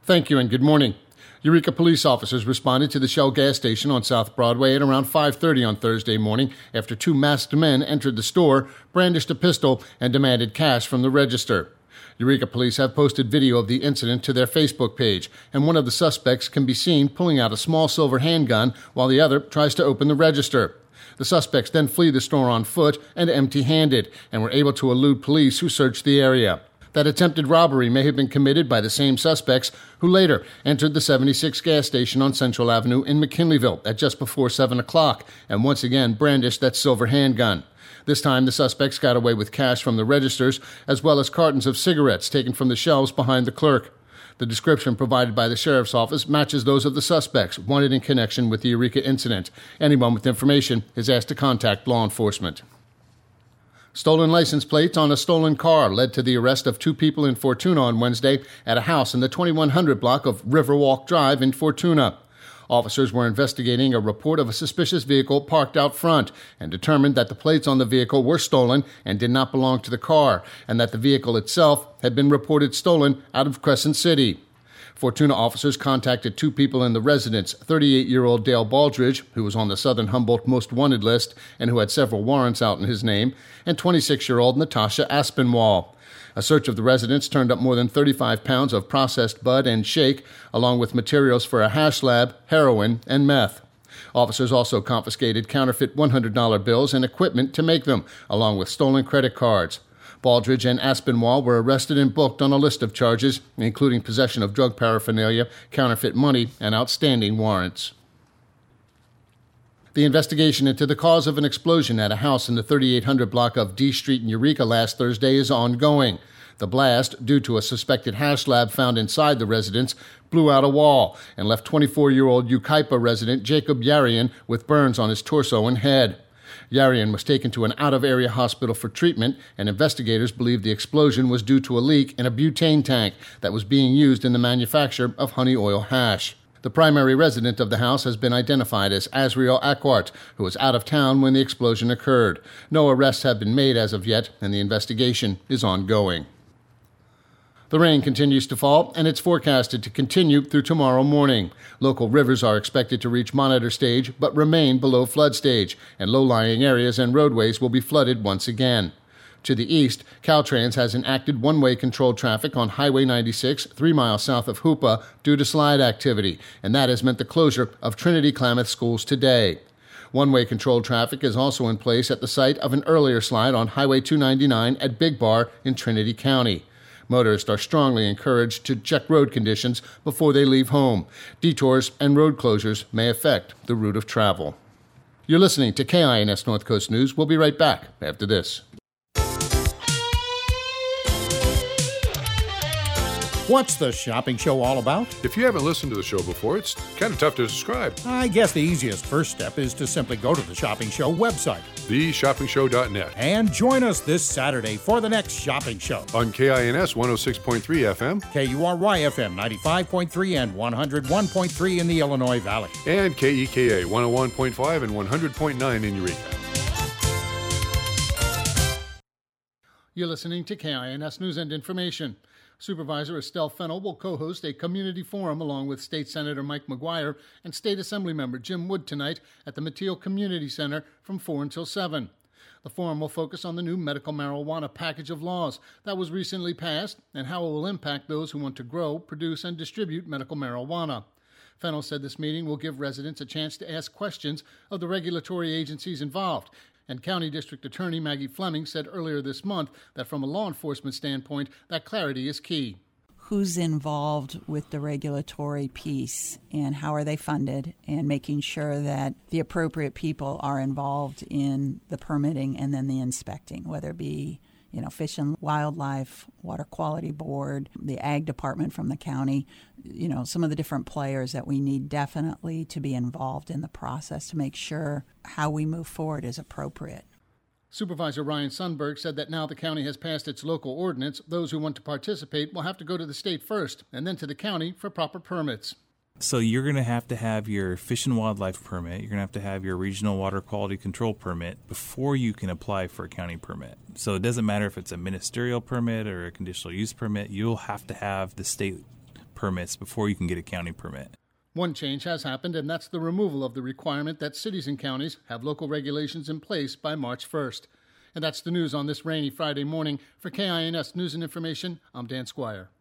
Thank you and good morning. Eureka police officers responded to the Shell gas station on South Broadway at around 5:30 on Thursday morning after two masked men entered the store, brandished a pistol, and demanded cash from the register. Eureka police have posted video of the incident to their Facebook page, and one of the suspects can be seen pulling out a small silver handgun while the other tries to open the register. The suspects then flee the store on foot and empty-handed, and were able to elude police who searched the area. That attempted robbery may have been committed by the same suspects who later entered the 76 gas station on Central Avenue in McKinleyville at just before 7 o'clock and once again brandished that silver handgun. This time, the suspects got away with cash from the registers as well as cartons of cigarettes taken from the shelves behind the clerk. The description provided by the sheriff's office matches those of the suspects wanted in connection with the Eureka incident. Anyone with information is asked to contact law enforcement. Stolen license plates on a stolen car led to the arrest of two people in Fortuna on Wednesday at a house in the 2100 block of Riverwalk Drive in Fortuna. Officers were investigating a report of a suspicious vehicle parked out front and determined that the plates on the vehicle were stolen and did not belong to the car, and that the vehicle itself had been reported stolen out of Crescent City. Fortuna officers contacted two people in the residence, 38-year-old Dale Baldridge, who was on the Southern Humboldt Most Wanted list and who had several warrants out in his name, and 26-year-old Natasha Aspinwall. A search of the residence turned up more than 35 pounds of processed bud and shake, along with materials for a hash lab, heroin, and meth. Officers also confiscated counterfeit $100 bills and equipment to make them, along with stolen credit cards. Baldridge and Aspinwall were arrested and booked on a list of charges, including possession of drug paraphernalia, counterfeit money, and outstanding warrants. The investigation into the cause of an explosion at a house in the 3800 block of D Street in Eureka last Thursday is ongoing. The blast, due to a suspected hash lab found inside the residence, blew out a wall and left 24-year-old Yucaipa resident Jacob Yarian with burns on his torso and head. Yarian was taken to an out-of-area hospital for treatment, and investigators believe the explosion was due to a leak in a butane tank that was being used in the manufacture of honey oil hash. The primary resident of the house has been identified as Azriel Acquart, who was out of town when the explosion occurred. No arrests have been made as of yet, and the investigation is ongoing. The rain continues to fall, and it's forecasted to continue through tomorrow morning. Local rivers are expected to reach monitor stage, but remain below flood stage, and low-lying areas and roadways will be flooded once again. To the east, Caltrans has enacted one-way controlled traffic on Highway 96, 3 miles south of Hoopa, due to slide activity, and that has meant the closure of Trinity Klamath schools today. One-way controlled traffic is also in place at the site of an earlier slide on Highway 299 at Big Bar in Trinity County. Motorists are strongly encouraged to check road conditions before they leave home. Detours and road closures may affect the route of travel. You're listening to KINS North Coast News. We'll be right back after this. What's the shopping show all about? If you haven't listened to the show before, it's kind of tough to describe. I guess the easiest first step is to simply go to the Shopping Show website, theshoppingshow.net, and join us this Saturday for the next shopping show. On KINS 106.3 FM, KURY FM 95.3 and 101.3 in the Illinois Valley, and KEKA 101.5 and 100.9 in Eureka. You're listening to KINS News and Information. Supervisor Estelle Fennell will co-host a community forum along with State Senator Mike McGuire and State Assembly Member Jim Wood tonight at the Mateel Community Center from 4 until 7. The forum will focus on the new medical marijuana package of laws that was recently passed and how it will impact those who want to grow, produce, and distribute medical marijuana. Fennell said this meeting will give residents a chance to ask questions of the regulatory agencies involved. And County District Attorney Maggie Fleming said earlier this month that from a law enforcement standpoint, that clarity is key. Who's involved with the regulatory piece and how are they funded, and making sure that the appropriate people are involved in the permitting and then the inspecting, whether it be Fish and Wildlife, Water Quality Board, the Ag Department from the county, some of the different players that we need definitely to be involved in the process to make sure how we move forward is appropriate. Supervisor Ryan Sundberg said that now the county has passed its local ordinance, those who want to participate will have to go to the state first and then to the county for proper permits. So you're going to have your Fish and Wildlife permit, you're going to have your Regional Water Quality Control permit before you can apply for a county permit. So it doesn't matter if it's a ministerial permit or a conditional use permit, you'll have to have the state permits before you can get a county permit. One change has happened, and that's the removal of the requirement that cities and counties have local regulations in place by March 1st. And that's the news on this rainy Friday morning. For KINS News and Information, I'm Dan Squire.